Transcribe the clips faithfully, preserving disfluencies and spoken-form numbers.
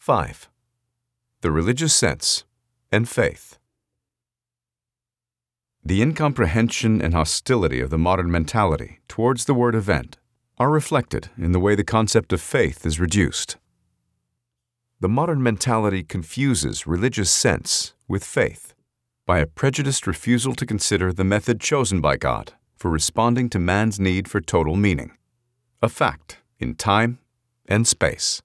five. The religious sense and faith. The incomprehension and hostility of the modern mentality towards the word event are reflected in the way the concept of faith is reduced. The modern mentality confuses religious sense with faith by a prejudiced refusal to consider the method chosen by God for responding to man's need for total meaning, a fact in time and space.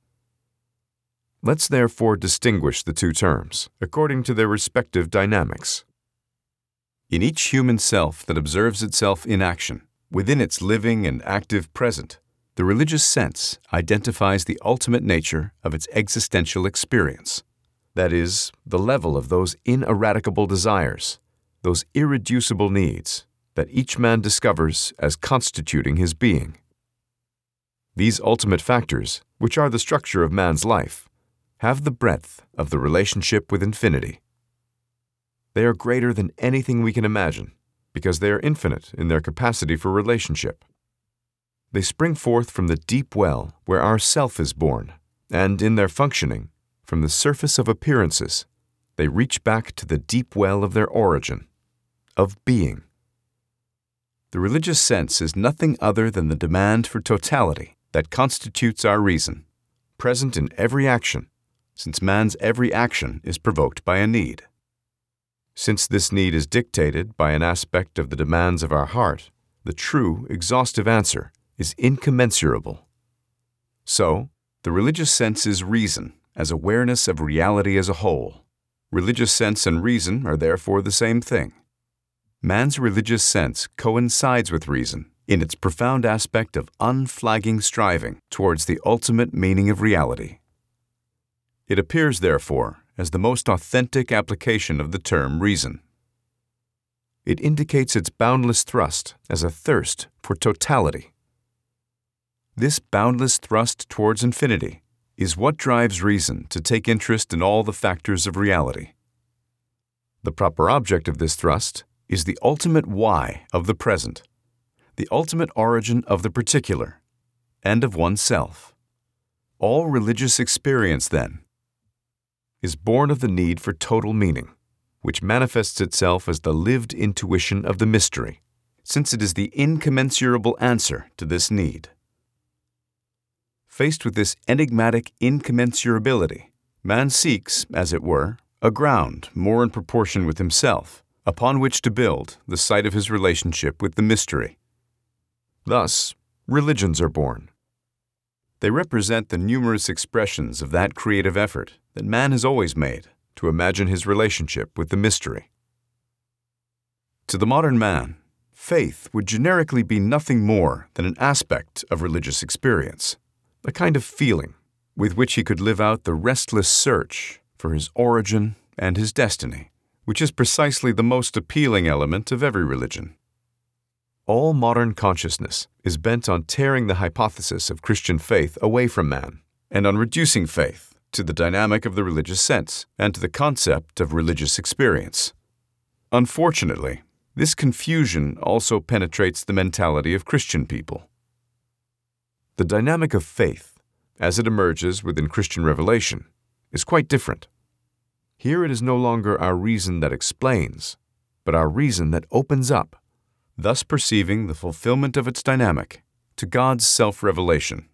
Let's therefore distinguish the two terms according to their respective dynamics. In each human self that observes itself in action, within its living and active present, the religious sense identifies the ultimate nature of its existential experience, that is, the level of those ineradicable desires, those irreducible needs that each man discovers as constituting his being. These ultimate factors, which are the structure of man's life, have the breadth of the relationship with infinity. They are greater than anything we can imagine because they are infinite in their capacity for relationship. They spring forth from the deep well where our self is born, and in their functioning, from the surface of appearances, they reach back to the deep well of their origin, of being. The religious sense is nothing other than the demand for totality that constitutes our reason, present in every action, since man's every action is provoked by a need. Since this need is dictated by an aspect of the demands of our heart, the true, exhaustive answer is incommensurable. So, the religious sense is reason as awareness of reality as a whole. Religious sense and reason are therefore the same thing. Man's religious sense coincides with reason in its profound aspect of unflagging striving towards the ultimate meaning of reality. It appears, therefore, as the most authentic application of the term reason. It indicates its boundless thrust as a thirst for totality. This boundless thrust towards infinity is what drives reason to take interest in all the factors of reality. The proper object of this thrust is the ultimate why of the present, the ultimate origin of the particular, and of oneself. All religious experience, then, is born of the need for total meaning, which manifests itself as the lived intuition of the mystery, since it is the incommensurable answer to this need. Faced with this enigmatic incommensurability, man seeks, as it were, a ground more in proportion with himself, upon which to build the site of his relationship with the mystery. Thus, religions are born. They represent the numerous expressions of that creative effort that man has always made to imagine his relationship with the mystery. To the modern man, faith would generically be nothing more than an aspect of religious experience, a kind of feeling with which he could live out the restless search for his origin and his destiny, which is precisely the most appealing element of every religion. All modern consciousness is bent on tearing the hypothesis of Christian faith away from man, and on reducing faith to the dynamic of the religious sense and to the concept of religious experience. Unfortunately, this confusion also penetrates the mentality of Christian people. The dynamic of faith, as it emerges within Christian revelation, is quite different. Here it is no longer our reason that explains, but our reason that opens up, thus perceiving the fulfillment of its dynamic to God's self-revelation.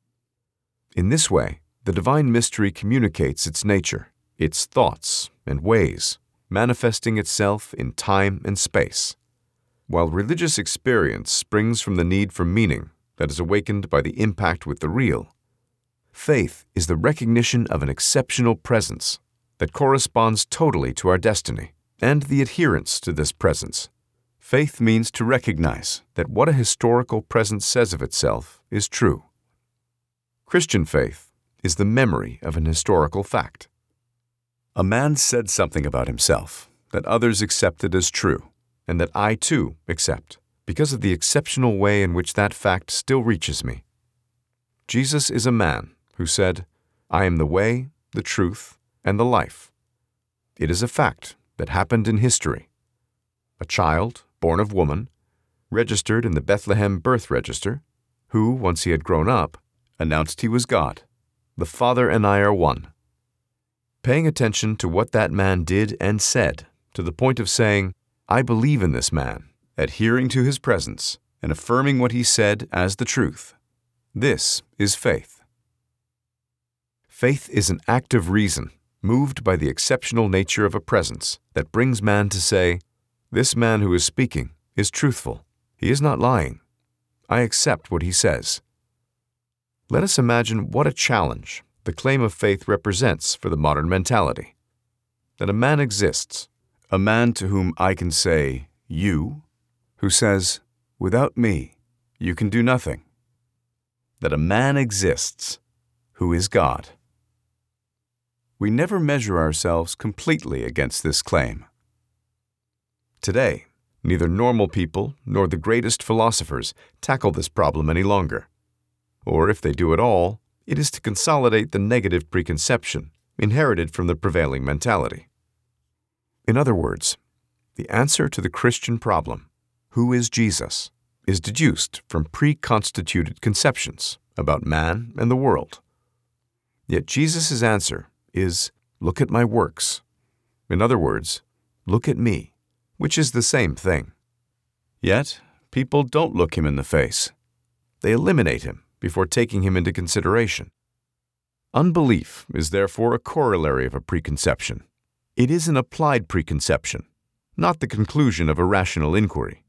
In this way, the divine mystery communicates its nature, its thoughts and ways, manifesting itself in time and space. While religious experience springs from the need for meaning that is awakened by the impact with the real, faith is the recognition of an exceptional presence that corresponds totally to our destiny and the adherence to this presence. Faith means to recognize that what a historical presence says of itself is true. Christian faith is the memory of an historical fact. A man said something about himself that others accepted as true, and that I too accept, because of the exceptional way in which that fact still reaches me. Jesus is a man who said, "I am the way, the truth, and the life." It is a fact that happened in history. A child, born of woman, registered in the Bethlehem birth register, who, once he had grown up, announced he was God. The Father and I are one. paying attention to what that man did and said, to the point of saying, I believe in this man, adhering to his presence, and affirming what he said as the truth. This is faith. Faith is an act of reason, moved by the exceptional nature of a presence that brings man to say, this man who is speaking is truthful. He is not lying. I accept what he says. Let us imagine what a challenge the claim of faith represents for the modern mentality. That a man exists, a man to whom I can say, you, who says, without me, you can do nothing. That a man exists who is God. We never measure ourselves completely against this claim. Today, neither normal people nor the greatest philosophers tackle this problem any longer. Or if they do at all, it is to consolidate the negative preconception inherited from the prevailing mentality. In other words, the answer to the Christian problem, who is Jesus, is deduced from pre-constituted conceptions about man and the world. Yet Jesus' answer is, look at my works. In other words, look at me, which is the same thing. Yet, people don't look him in the face. They eliminate him before taking him into consideration. Unbelief is therefore a corollary of a preconception. It is an applied preconception, not the conclusion of a rational inquiry.